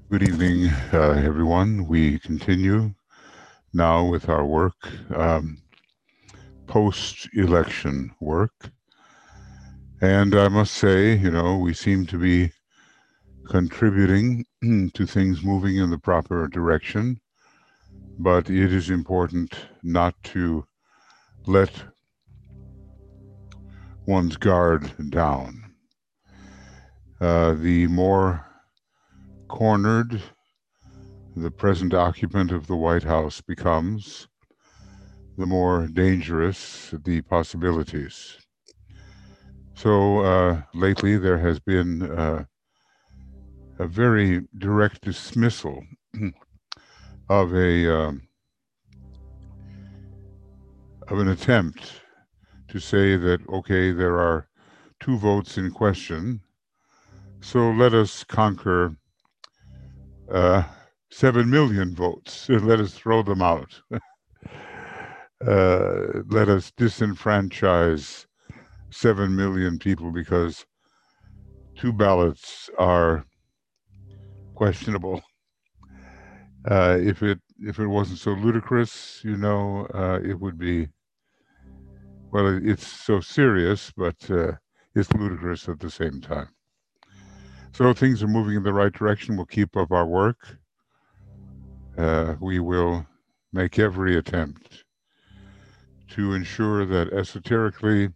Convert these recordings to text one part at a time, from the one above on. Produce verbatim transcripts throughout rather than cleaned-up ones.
Good evening, uh, everyone. We continue now with our work, um, post-election work. And I must say, you know, we seem to be contributing to things moving in the proper direction, but it is important not to let one's guard down. Uh, the more cornered the present occupant of the White House becomes, the more dangerous the possibilities. So uh, lately, there has been uh, a very direct dismissal of a um, of an attempt to say that okay, there are two votes in question, so let us conquer uh, seven million votes. Let us throw them out. Uh, let us disenfranchise seven million people because two ballots are questionable. Uh, if it if it wasn't so ludicrous, you know, uh, it would be. Well, it, it's so serious, but uh, it's ludicrous at the same time. So things are moving in the right direction. We'll keep up our work. Uh, we will make every attempt to ensure that esoterically,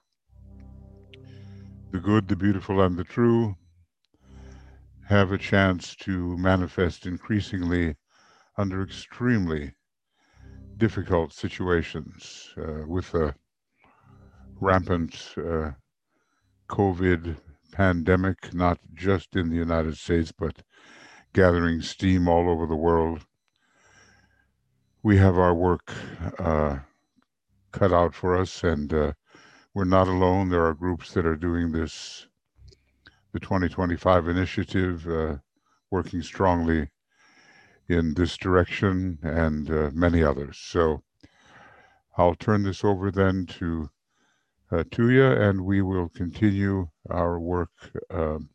the good, the beautiful, and the true have a chance to manifest increasingly under extremely difficult situations uh, with a rampant uh, COVID pandemic, not just in the United States, but gathering steam all over the world. We have our work uh, cut out for us, and uh, we're not alone. There are groups that are doing this, the twenty twenty-five initiative, uh, working strongly in this direction, and uh, many others. So I'll turn this over then to uh, Tuya, and we will continue our work um,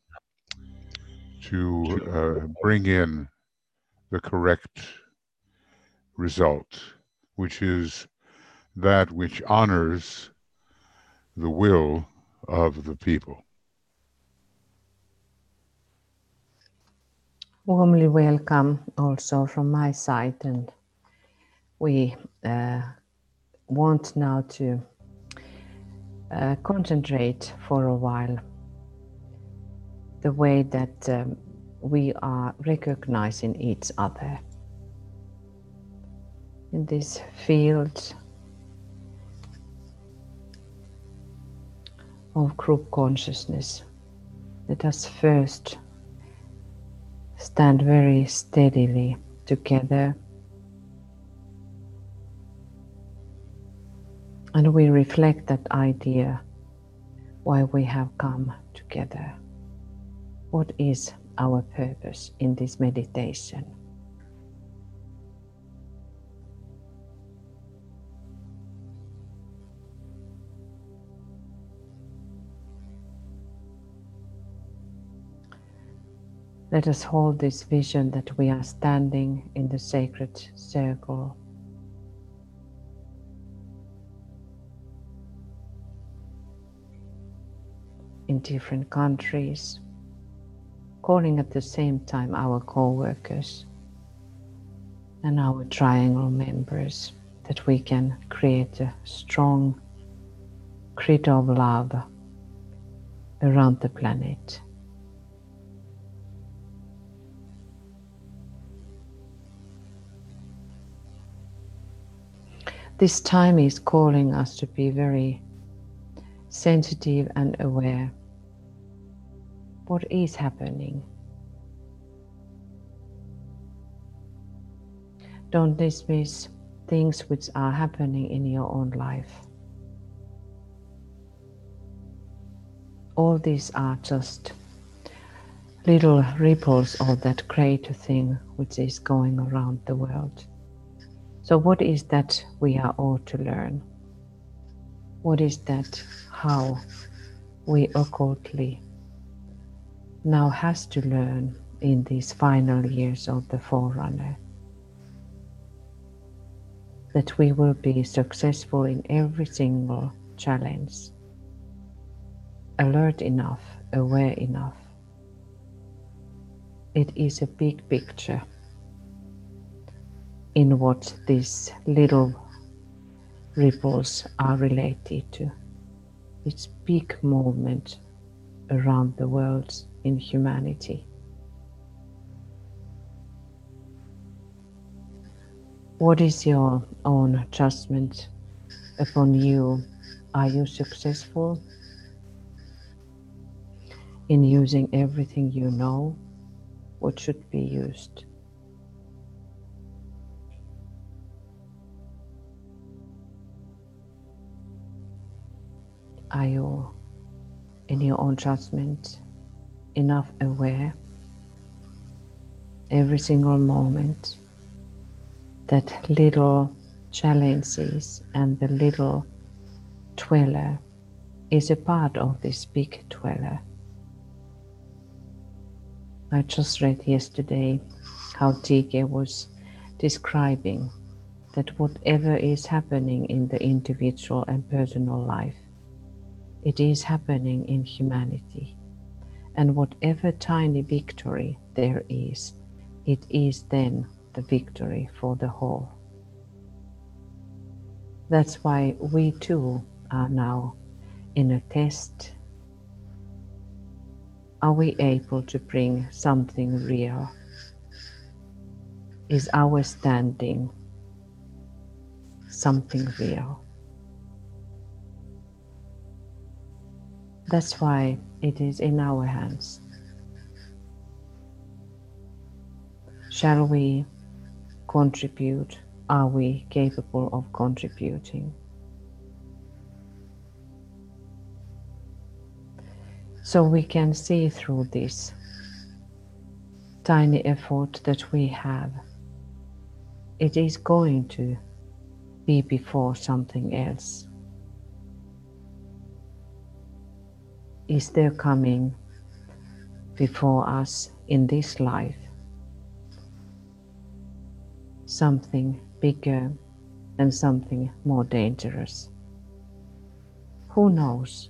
to uh, bring in the correct result, which is that which honors the will of the people. Warmly welcome also from my side, and we uh, want now to uh, concentrate for a while the way that um, we are recognizing each other in this field of group consciousness. Let us first stand very steadily together, and we reflect that idea why we have come together. What is our purpose in this meditation? Let us hold this vision that we are standing in the sacred circle, in different countries, calling at the same time our co-workers and our triangle members, that we can create a strong grid of love around the planet. This time is calling us to be very sensitive and aware. What is happening? Don't dismiss things which are happening in your own life. All these are just little ripples of that greater thing which is going around the world. So what is that we are all to learn? What is that how we occultly now has to learn in these final years of the Forerunner, that we will be successful in every single challenge, alert enough, aware enough. It is a big picture in what these little ripples are related to. It's big movement around the world in humanity. What is your own judgment upon you? Are you successful in using everything you know? What should be used? Are you, in your own judgment, enough aware every single moment that little challenges and the little dweller is a part of this big dweller? I just read yesterday how T K was describing that whatever is happening in the individual and personal life, it is happening in humanity. And whatever tiny victory there is, it is then the victory for the whole. That's why we too are now in a test. Are we able to bring something real? Is our standing something real? That's why it is in our hands. Shall we contribute? Are we capable of contributing? So we can see through this tiny effort that we have, it is going to be before something else. Is there coming before us in this life something bigger and something more dangerous? Who knows?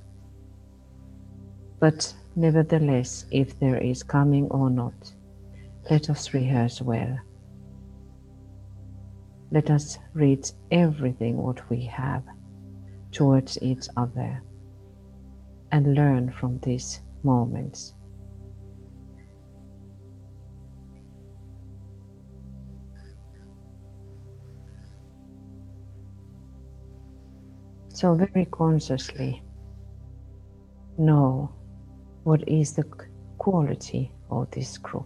But nevertheless, if there is coming or not, let us rehearse well. Let us read everything what we have towards each other and learn from these moments. So very consciously know what is the quality of this group,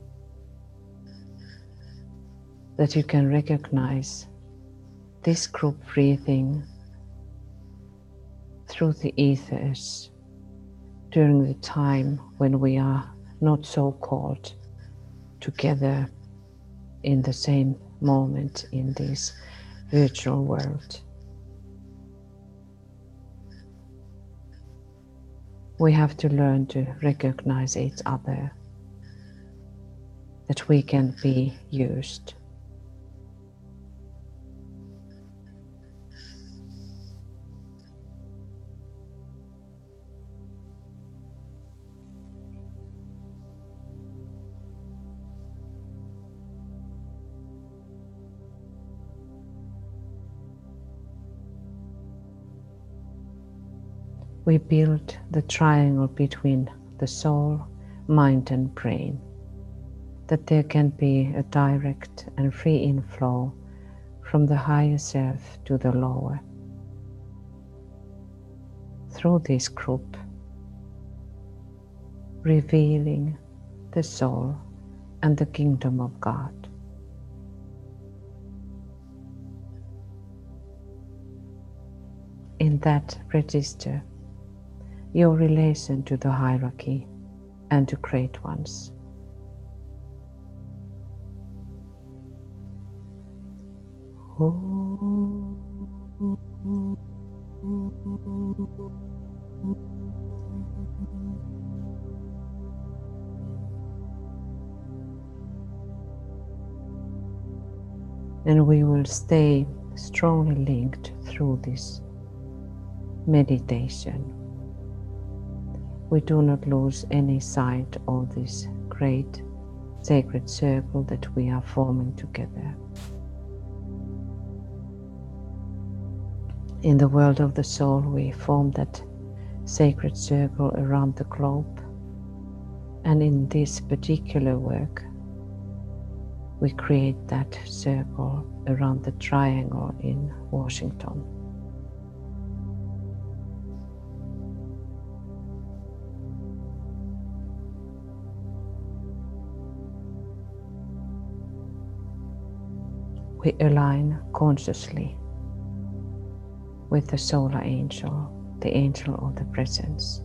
that you can recognize this group breathing through the ethers during the time when we are not so called together in the same moment in this virtual world. We have to learn to recognize each other, that we can be used. We build the triangle between the soul, mind and brain, that there can be a direct and free inflow from the higher self to the lower. Through this group, revealing the soul and the kingdom of God. In that register, your relation to the hierarchy and to great ones. And we will stay strongly linked through this meditation. We do not lose any sight of this great sacred circle that we are forming together. In the world of the soul, we form that sacred circle around the globe. And in this particular work, we create that circle around the triangle in Washington. We align consciously with the solar angel, the angel of the presence,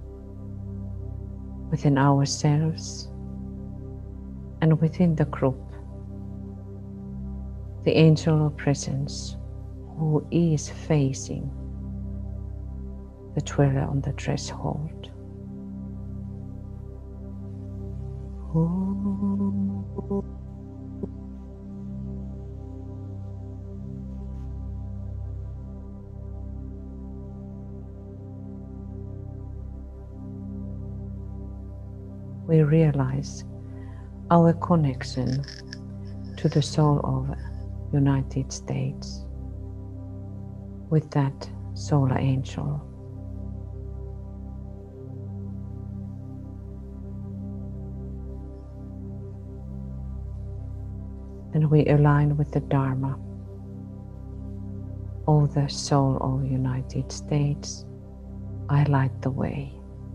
within ourselves and within the group, the angel of presence who is facing the dweller on the threshold. Ooh. We realize our connection to the soul of United States with that solar angel. And we align with the Dharma of the soul of United States. I light the way.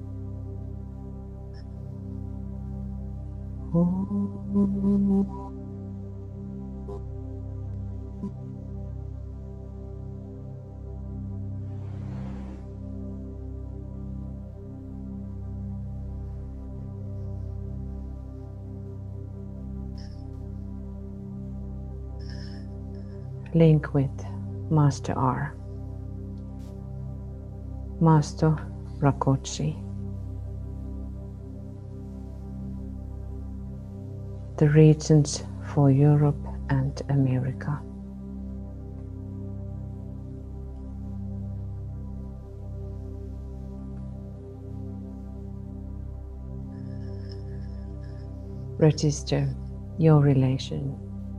Link with Master R, Master Rakoczy, the regents for Europe and America. Register your relation,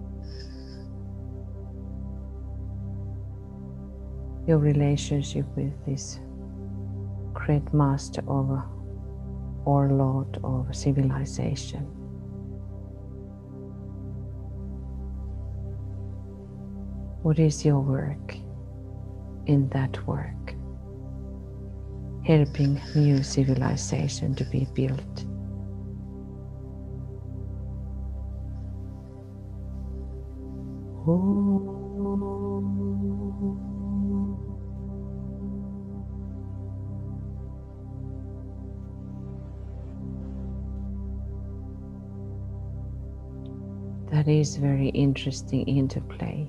your relationship with this great master of or Lord of civilization. What is your work in that work? Helping new civilization to be built. Ooh. That is very interesting interplay.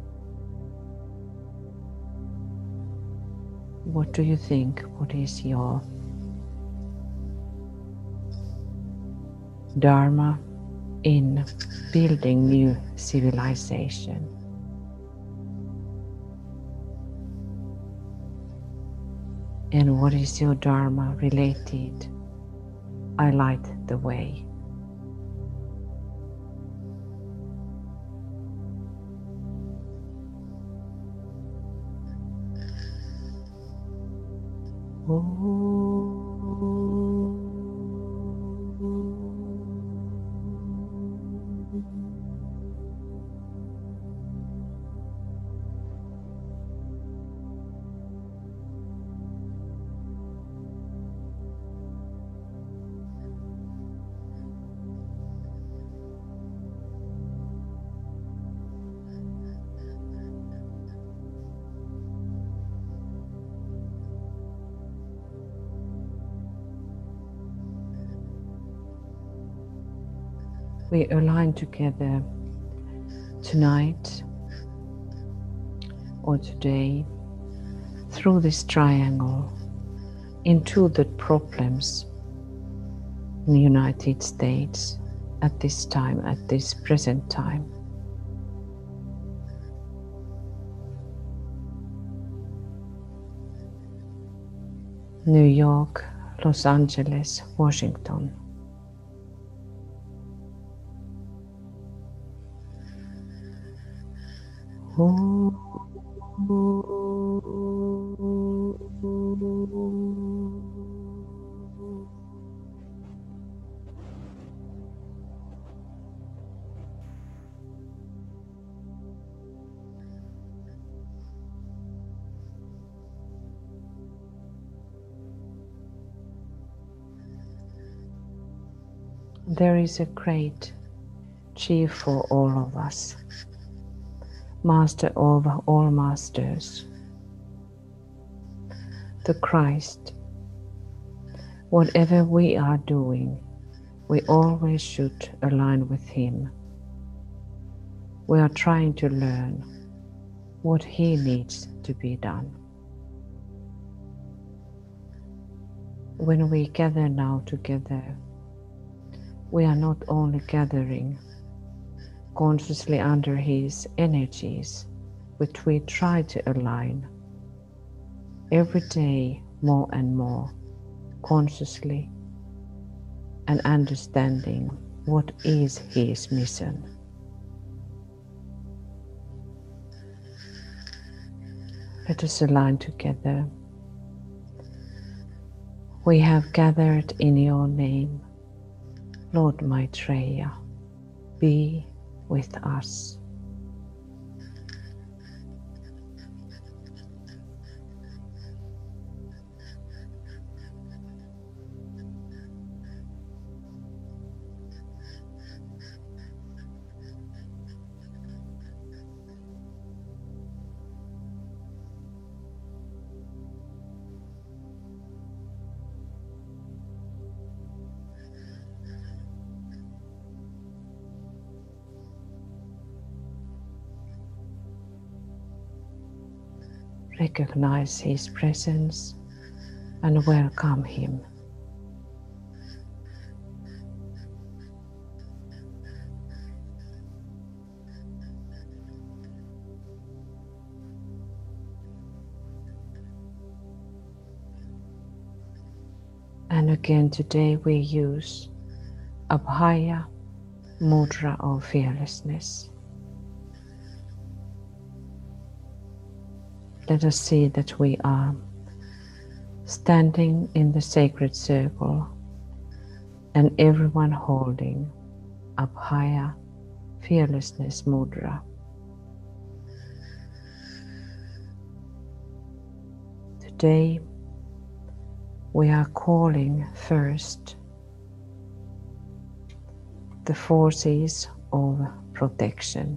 What do you think? What is your Dharma in building new civilization? And what is your Dharma related? I light the way. We align together tonight or today through this triangle into the problems in the United States at this time, at this present time. New York, Los Angeles, Washington. Ooh. There is a great chief for all of us, master of all masters, the Christ. Whatever we are doing, we always should align with Him. We are trying to learn what He needs to be done. When we gather now together, we are not only gathering consciously under His energies, which we try to align every day more and more consciously and understanding what is His mission. Let us align together. We have gathered in your name, Lord Maitreya, be with us. Recognize His presence and welcome Him. And again today we use Abhaya Mudra of fearlessness. Let us see that we are standing in the sacred circle and everyone holding Abhaya Fearlessness Mudra. Today we are calling first the forces of protection,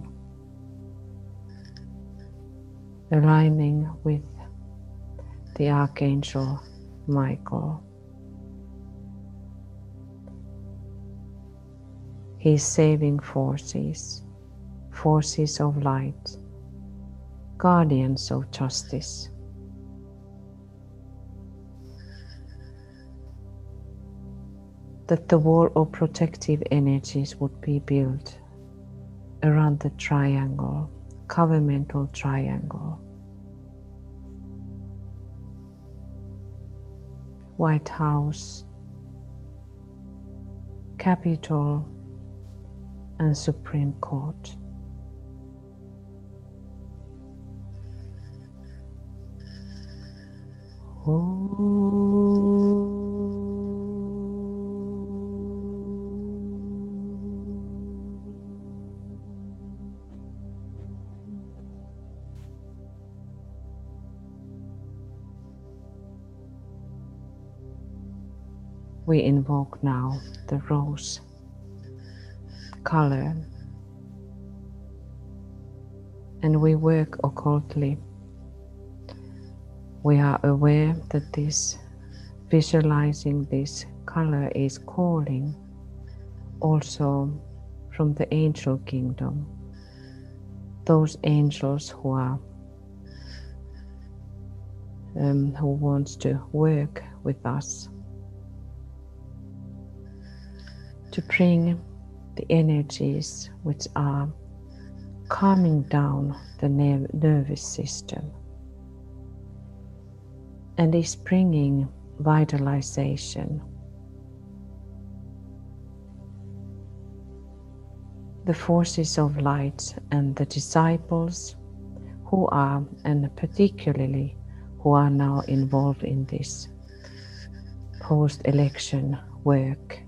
aligning with the Archangel Michael. His saving forces, forces of light, guardians of justice. That the wall of protective energies would be built around the triangle, covenantal triangle. White House, Capitol, and Supreme Court. Ooh. We invoke now the rose color and we work occultly. We are aware that this, visualizing this color is calling also from the angel kingdom, those angels who are um, who wants to work with us to bring the energies which are calming down the nervous system and is bringing vitalization. The forces of light and the disciples who are, and particularly who are now involved in this post-election work,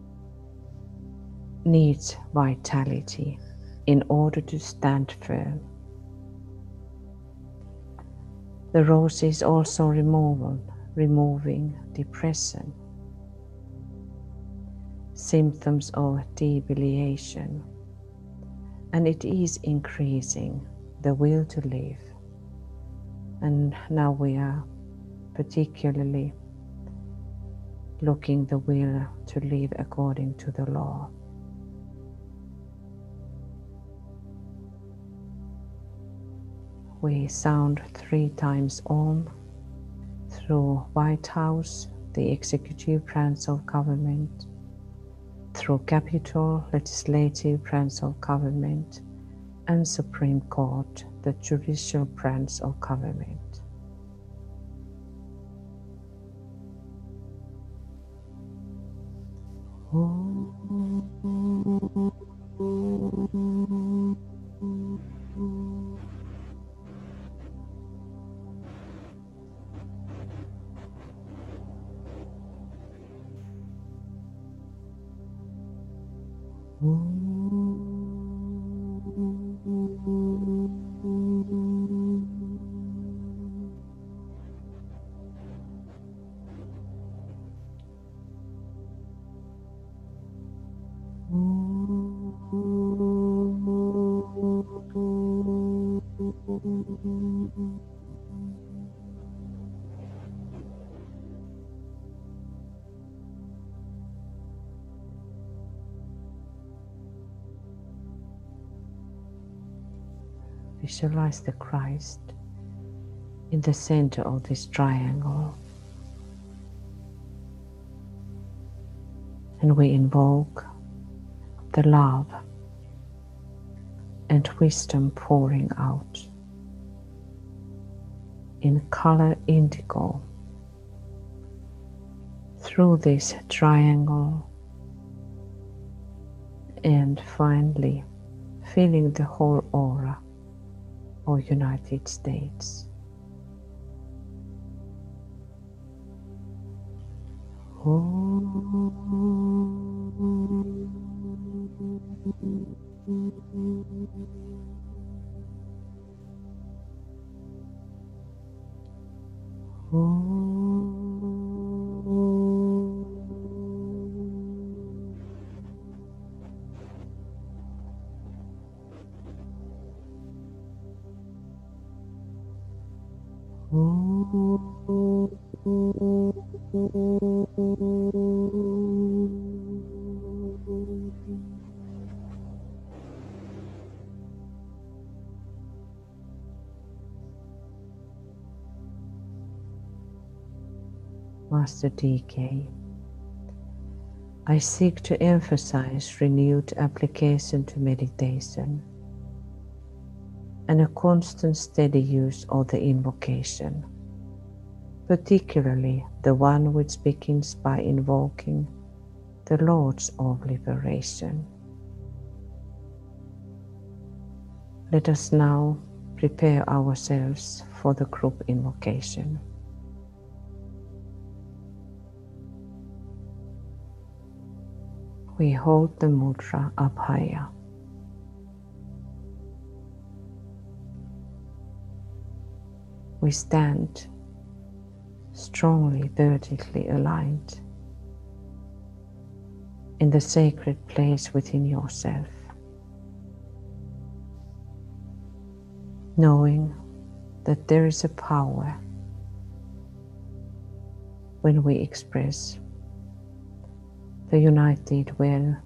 needs vitality in order to stand firm. The rose is also removal, removing depression, symptoms of debilitation, and it is increasing the will to live. And now we are particularly looking the will to live according to the law. We sound three times Om through White House, the executive branch of government, through Capitol, legislative branch of government, and Supreme Court, the judicial branch of government. Visualize the Christ in the center of this triangle. And we invoke the love and wisdom pouring out in color indigo through this triangle, and finally filling the whole aura of United States. Master D K, I seek to emphasize renewed application to meditation and a constant steady use of the invocation, particularly the one which begins by invoking the Lords of Liberation. Let us now prepare ourselves for the group invocation. We hold the mudra up higher. We stand strongly vertically aligned in the sacred place within yourself, knowing that there is a power when we express the united will.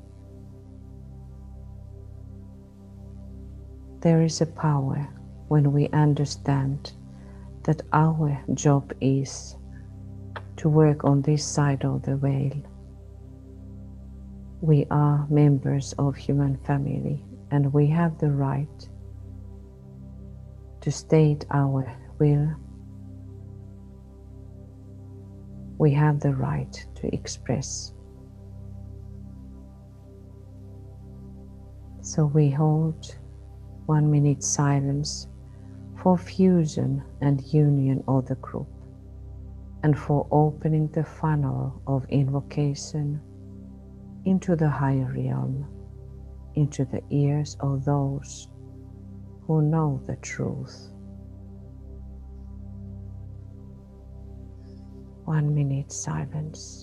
There is a power when we understand that our job is to work on this side of the veil. We are members of human family and we have the right to state our will we have the right to express. So we hold one minute silence for fusion and union of the group, and for opening the funnel of invocation into the higher realm, into the ears of those who know the truth. One minute silence.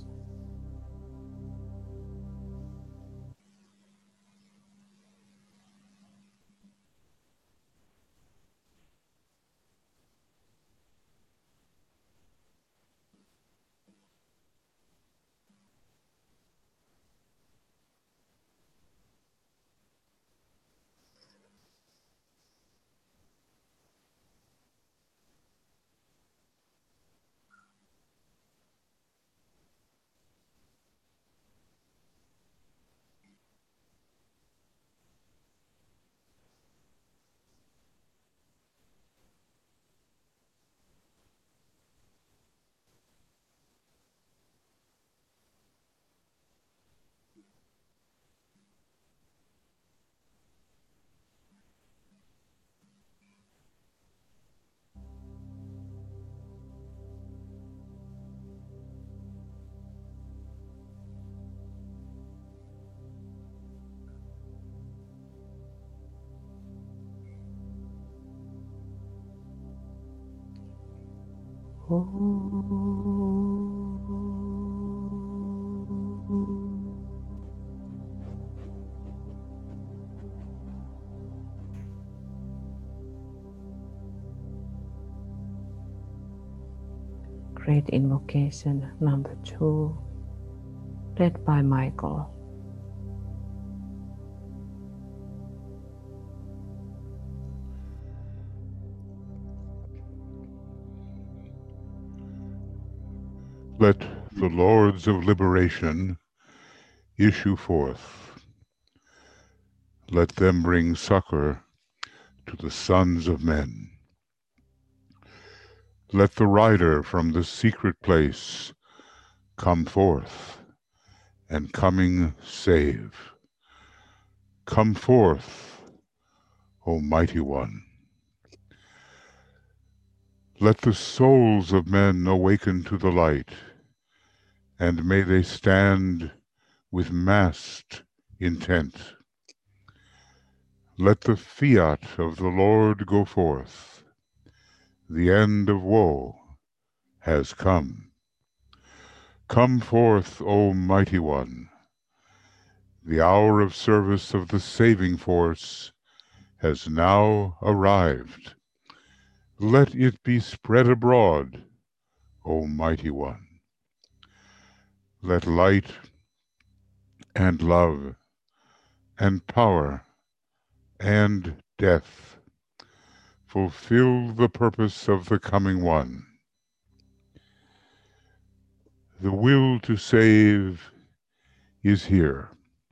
Great invocation number two, led by Michael. Let the Lords of Liberation issue forth. Let them bring succor to the sons of men. Let the rider from the secret place come forth, and coming save. Come forth, O Mighty One. Let the souls of men awaken to the light, and may they stand with massed intent. Let the fiat of the Lord go forth. The end of woe has come. Come forth, O Mighty One. The hour of service of the saving force has now arrived. Let it be spread abroad, O Mighty One. Let light and love and power and death fulfill the purpose of the coming one. The will to save is here.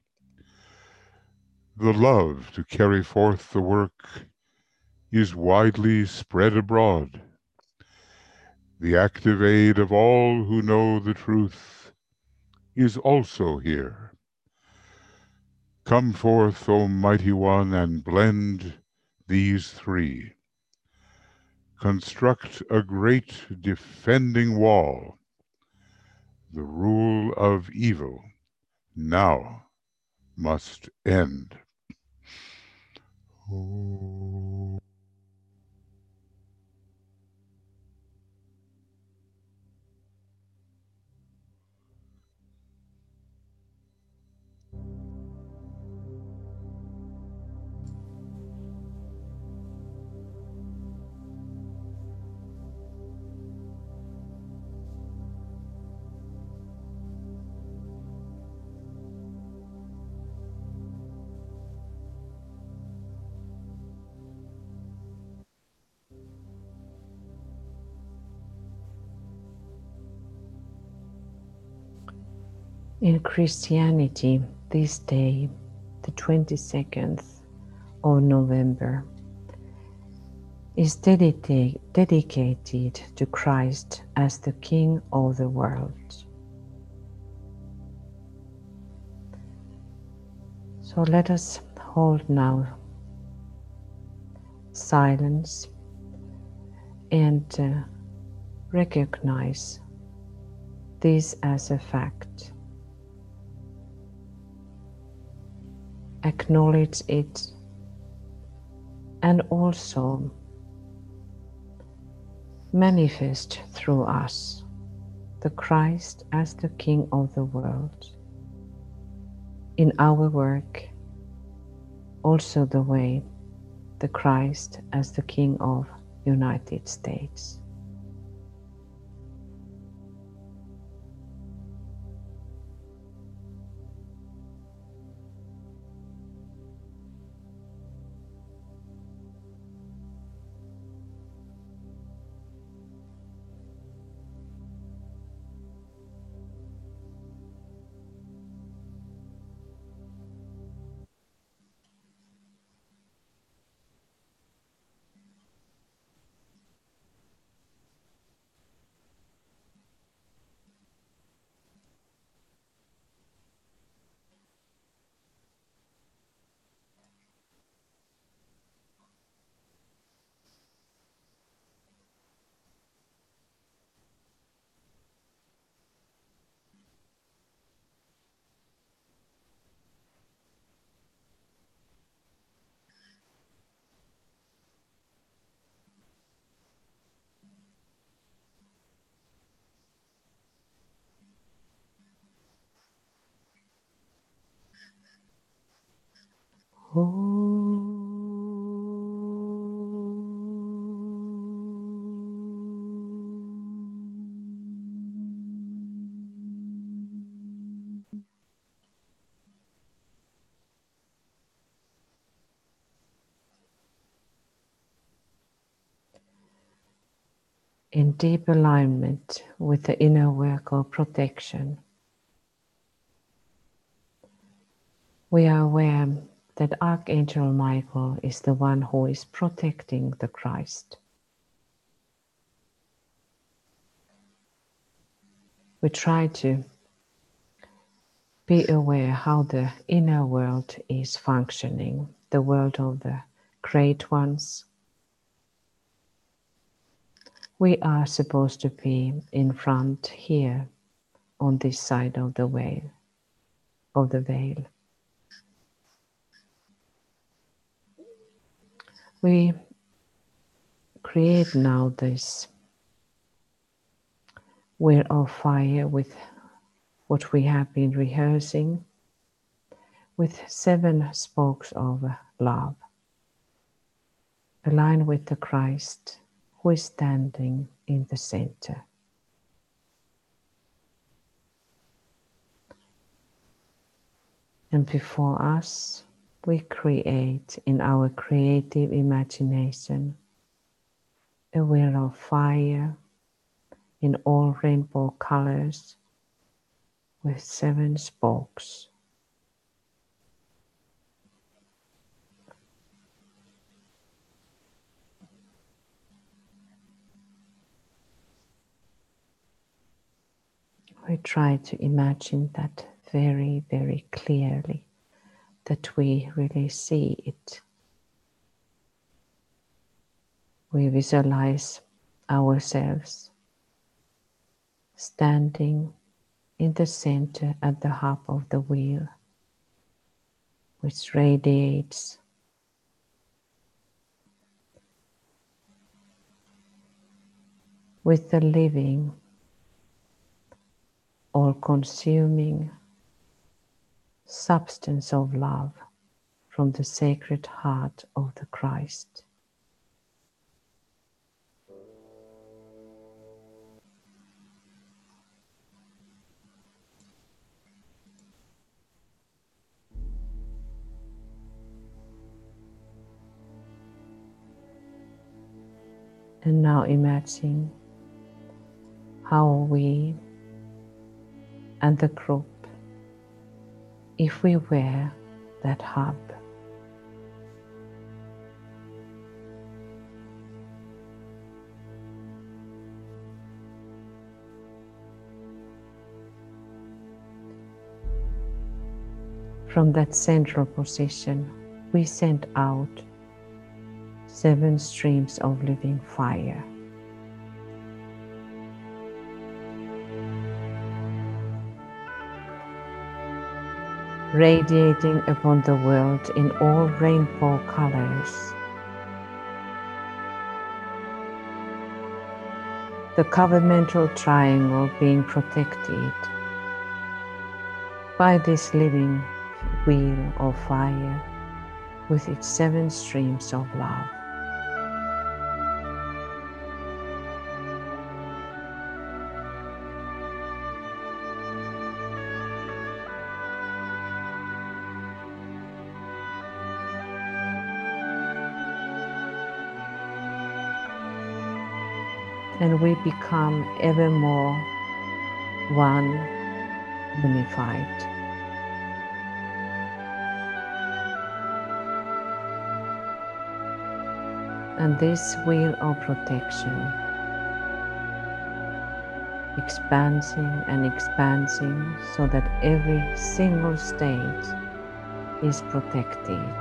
The love to carry forth the work is widely spread abroad. The active aid of all who know the truth is also here. Come forth, O Mighty One, and blend these three. Construct a great defending wall. The rule of evil now must end. Oh. In Christianity, this day, the twenty-second of November, is dedicate, dedicated to Christ as the King of the world. So let us hold now silence and uh, recognize this as a fact. Acknowledge it and also manifest through us the Christ as the King of the world. In our work, also the way the Christ as the King of United States. In deep alignment with the inner work of protection, we are aware that Archangel Michael is the one who is protecting the Christ. We try to be aware how the inner world is functioning, the world of the great ones. We are supposed to be in front here on this side of the veil, of the veil. We create now this wheel of fire with what we have been rehearsing, with seven spokes of love, aligned with the Christ who is standing in the center. And before us, we create in our creative imagination a wheel of fire in all rainbow colors with seven spokes. We try to imagine that very, very clearly, that we really see it. We visualize ourselves standing in the center at the hub of the wheel, which radiates with the living, all-consuming substance of love from the sacred heart of the Christ. And now imagine how we and the group, if we were that hub, From that central position, we send out seven streams of living fire. Radiating upon the world in all rainbow colors. The covenantal triangle being protected by this living wheel of fire with its seven streams of love. And we become ever more one, unified. And this wheel of protection, expanding and expanding so that every single state is protected.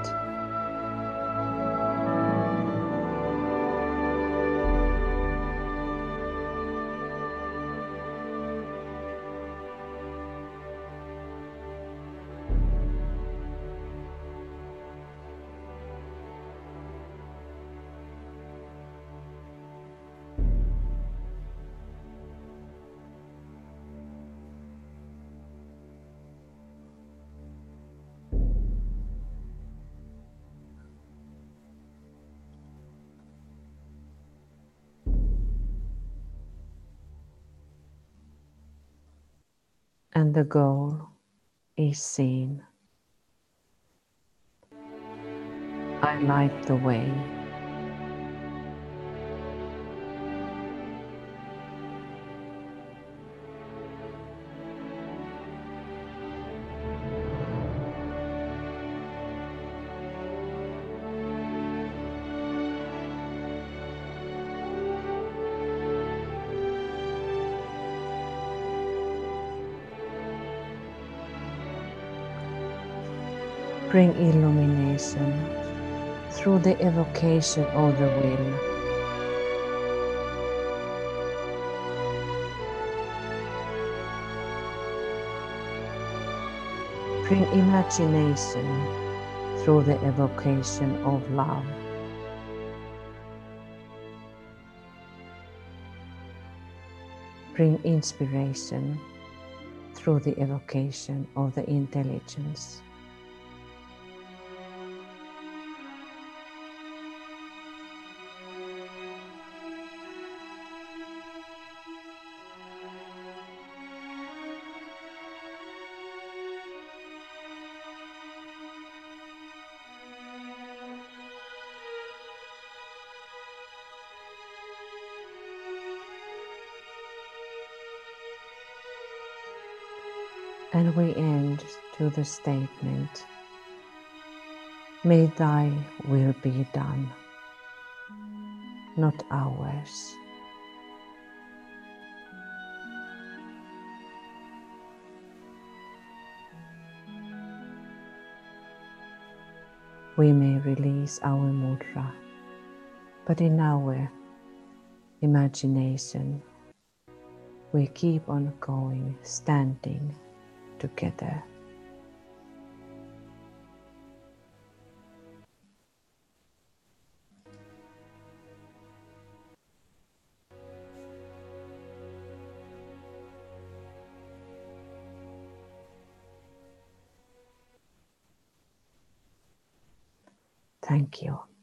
And the goal is seen. I light the way. Bring illumination through the evocation of the will. Bring imagination through the evocation of love. Bring inspiration through the evocation of the intelligence. And we end to the statement, may thy will be done, not ours. We may release our mudra, but in our imagination, we keep on going, standing together. Thank you.